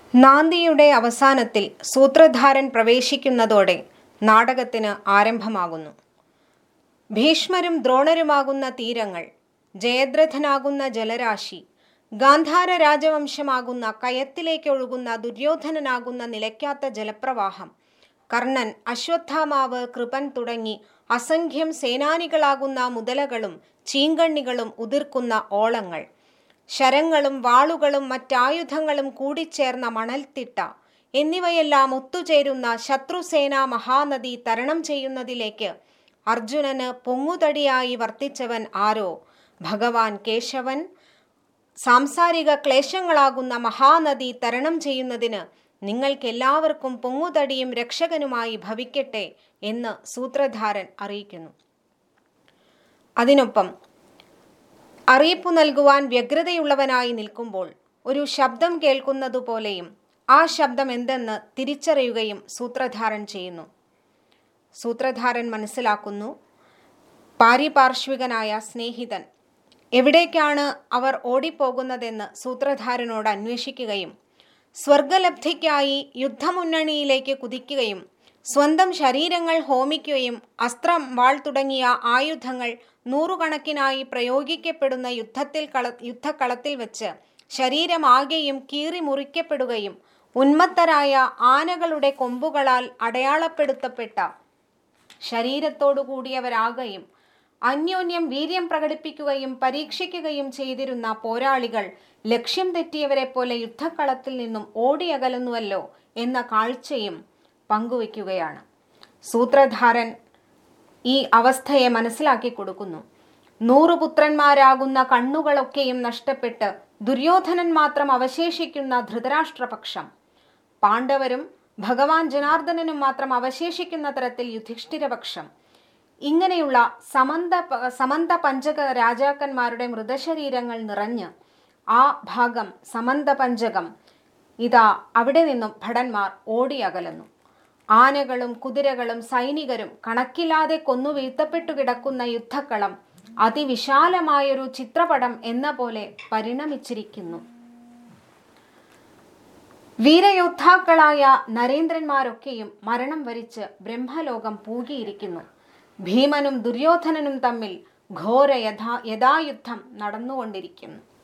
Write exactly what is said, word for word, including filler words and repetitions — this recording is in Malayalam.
നാന്ദിയുടെ അവസാനത്തിൽ സൂത്രധാരൻ പ്രവേശിക്കുന്നതോടെ നാടകത്തിന് ആരംഭമാകുന്നു. ഭീഷ്മരും ദ്രോണരുമാകുന്ന തീരങ്ങൾ, ജയദ്രഥനാകുന്ന ജലരാശി, ഗാന്ധാര രാജവംശമാകുന്ന കയത്തിലേക്കൊഴുകുന്ന ദുര്യോധനനാകുന്ന നിലയ്ക്കാത്ത ജലപ്രവാഹം, കർണൻ, അശ്വത്ഥാമാവ്, കൃപൻ തുടങ്ങി അസംഖ്യം സേനാനികളാകുന്ന മുതലകളും ചീങ്കണ്ണികളും ഉതിർക്കുന്ന ഓളങ്ങൾ, ശരങ്ങളും വാളുകളും മറ്റായുധങ്ങളും കൂടിച്ചേർന്ന മണൽത്തിട്ട എന്നിവയെല്ലാം ഒത്തുചേരുന്ന ശത്രുസേനാ മഹാനദി തരണം ചെയ്യുന്നതിലേക്ക് അർജുനന് പൊങ്ങുതടിയായി വർത്തിച്ചവൻ ആരോ ഭഗവാൻ കേശവൻ. സാംസാരിക ക്ലേശങ്ങളാകുന്ന മഹാനദി തരണം ചെയ്യുന്നതിന് നിങ്ങൾക്കെല്ലാവർക്കും പൊങ്ങുതടിയും രക്ഷകനുമായി ഭവിക്കട്ടെ എന്ന് സൂത്രധാരൻ അറിയിക്കുന്നു. അതിനൊപ്പം അറിയിപ്പു നൽകുവാൻ വ്യഗ്രതയുള്ളവനായി നിൽക്കുമ്പോൾ ഒരു ശബ്ദം കേൾക്കുന്നതുപോലെയും ആ ശബ്ദം എന്തെന്ന് തിരിച്ചറിയുകയും സൂത്രധാരൻ ചെയ്യുന്നു. സൂത്രധാരൻ മനസ്സിലാക്കുന്നു, പാരിപാർശ്വികനായ സ്നേഹിതൻ എവിടേക്കാണ് അവർ ഓടിപ്പോകുന്നതെന്ന് സൂത്രധാരനോട് അന്വേഷിക്കുകയും സ്വർഗലബ്ധിക്കായി യുദ്ധമുന്നണിയിലേക്ക് കുതിക്കുകയും സ്വന്തം ശരീരങ്ങൾ ഹോമിക്കുകയും അസ്ത്രം, വാൾ തുടങ്ങിയ ആയുധങ്ങൾ നൂറുകണക്കിനായി പ്രയോഗിക്കപ്പെടുന്ന യുദ്ധത്തിൽ കള യുദ്ധക്കളത്തിൽ വെച്ച് ശരീരമാകെയും കീറി മുറിക്കപ്പെടുകയും ഉന്മത്തരായ ആനകളുടെ കൊമ്പുകളാൽ അടയാളപ്പെടുത്തപ്പെട്ട ശരീരത്തോടു കൂടിയവരാകുകയും അന്യോന്യം വീര്യം പ്രകടിപ്പിക്കുകയും പരീക്ഷിക്കുകയും ചെയ്തിരുന്ന പോരാളികൾ ലക്ഷ്യം തെറ്റിയവരെ പോലെ യുദ്ധക്കളത്തിൽ നിന്നും ഓടിയകലുന്നുവല്ലോ എന്ന കാഴ്ചയും പങ്കുവയ്ക്കുകയാണ്. സൂത്രധാരൻ ഈ അവസ്ഥയെ മനസ്സിലാക്കി കൊടുക്കുന്നു. നൂറു പുത്രന്മാരാകുന്ന കണ്ണുകളൊക്കെയും നഷ്ടപ്പെട്ട് ദുര്യോധനൻ മാത്രം അവശേഷിക്കുന്ന ധൃതരാഷ്ട്രപക്ഷം, പാണ്ഡവരും ഭഗവാൻ ജനാർദ്ദനനും മാത്രം അവശേഷിക്കുന്ന തരത്തിൽ യുധിഷ്ഠിരപക്ഷം, ഇങ്ങനെയുള്ള സമന്ത സമന്ത പഞ്ചക രാജാക്കന്മാരുടെ മൃതശരീരങ്ങൾ നിറഞ്ഞ് ആ ഭാഗം സമന്ത പഞ്ചകം ഇതാ അവിടെ നിന്നും ഭടന്മാർ ഓടിയകലുന്നു. ആനകളും കുതിരകളും സൈനികരും കണക്കില്ലാതെ കൊന്നു വീഴ്ത്തപ്പെട്ടു കിടക്കുന്ന യുദ്ധക്കളം അതിവിശാലമായൊരു ചിത്രപടം എന്ന പോലെ പരിണമിച്ചിരിക്കുന്നു. വീരയോദ്ധാക്കളായ നരേന്ദ്രന്മാരൊക്കെയും മരണം വരിച്ച് ബ്രഹ്മലോകം പൂകിയിരിക്കുന്നു. ഭീമനും ദുര്യോധനനും തമ്മിൽ ഘോര യഥാ യഥായുദ്ധം നടന്നുകൊണ്ടിരിക്കുന്നു.